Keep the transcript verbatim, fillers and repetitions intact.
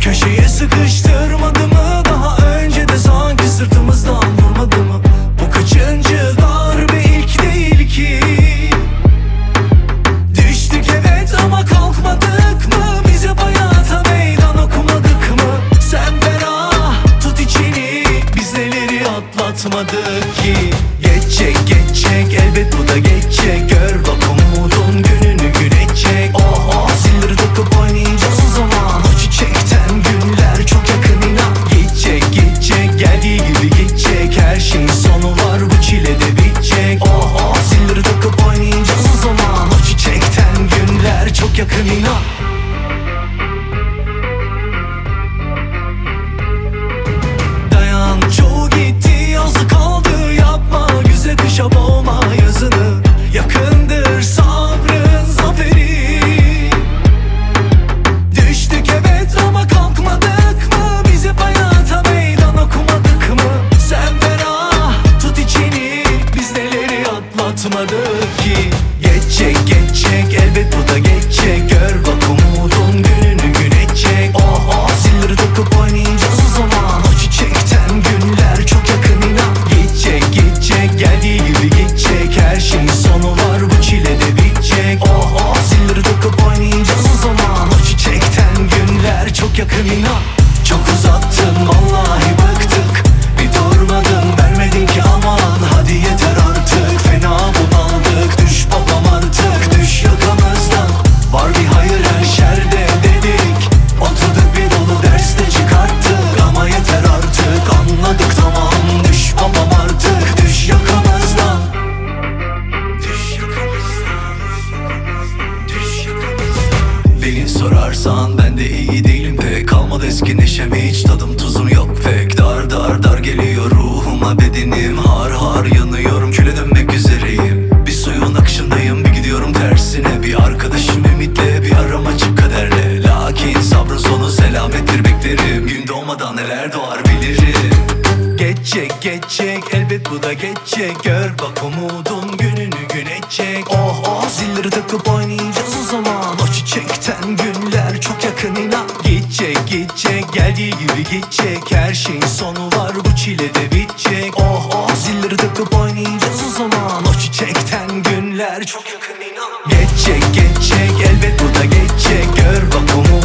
Köşeye sıkıştırmadı mı? Daha önce de sanki sırtımızdan vurmadı mı? Bu kaçıncı darbe, ilk değil ki. Düştük evet ama kalkmadık mı? Biz hep hayata meydan okumadık mı? Sen ferah tut içini, biz neleri atlatmadık ki. Geçecek geçecek elbet bu da geçecek. Gör bak umudun gününü gün edecek. Oh oh zilleri takıp oynayacağız o zaman. O çiçekten günler çok yakın inan. Gidecek gidecek geldiği gibi gidecek. Her şeyin sonu var bu çile de bitecek. Oh oh zilleri takıp oynayacağız o zaman. O çiçekten günler çok yakın inan. Dayan çoğu gitti yazı kaldı, yapma güze kışa boğma yazını. Yakındır sabrın zaferi. Düştük evet ama kalkmadık mı? Biz hep hayata meydan okumadık mı? Sen ferah tut içini, biz neleri atlatmadık ki. Geçecek geçecek elbet bu da geçecek. Gör bak umudun gününü gün edecek. Oh oh zilleri takıp oynayacağız o zaman. O çiçekten günler çok yakın inan. Gidecek gidecek geldiği gibi gidecek. Her şeyin sonu var bu çile de bitecek. Oh oh zilleri takıp oynayacağız o zaman. O çiçekten günler çok yakın inan. Çok uzattın vallahi bıktık, bir durmadın vermedin ki aman. Hadi yeter artık fena bunaldık. Düş babam artık düş yakamızdan. Var bir hayır her şerde dedik. Oturduk bir dolu derste çıkarttık. Ama yeter artık anladık tamam. Düş babam artık düş yakamızdan. Düş yakamızdan. Düş yakamızdan. Beni sorarsan ben de iyi değilim pek. Kalmadı eski neşem, hiç tadım tuzum yok pek. Dar dar dar geliyor ruhuma bedenim. Har har yanıyorum, küle dönmek üzereyim. Bir suyun akışındayım, bir gidiyorum tersine. Bir arkadaşım ümitle, bir aram açık kaderle. Lakin sabrın sonu selamettir beklerim. Gün doğmadan neler doğar bilirim. Geçecek geçecek elbet bu da geçecek. Gör bak umudun gününü gün edecek. Oh oh zilleri takıp oynayacağız o zaman. O çiçekten günler çok yakın inan. Gidecek gidecek geldiği gibi gidecek. Her şeyin sonu var bu çile de bitecek. Oh oh zilleri takıp oynayacağız o zaman. O çiçekten günler çok yakın inan. Geçecek geçecek elbet bu da geçecek. Gör bak umudun